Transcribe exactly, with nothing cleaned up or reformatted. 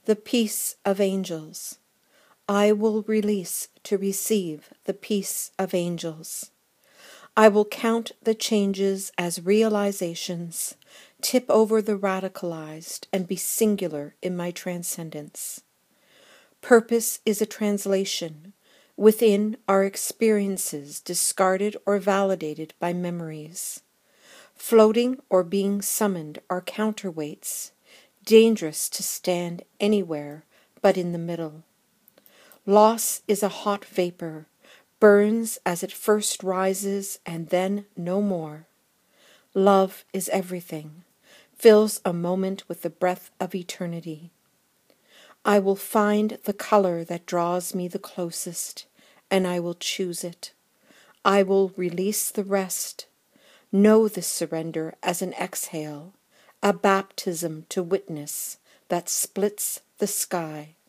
the peace of angels. I will release to receive the peace of angels. I will count the changes as realizations, tip over the radicalized, and be singular in my transcendence. Purpose is a translation. Within are experiences discarded or validated by memories. Floating or being summoned are counterweights, dangerous to stand anywhere but in the middle. Loss is a hot vapor, burns as it first rises and then no more. Love is everything, fills a moment with the breath of eternity. I will find the color that draws me the closest, and I will choose it. I will release the rest. Know this surrender as an exhale, a baptism to witness that splits the sky.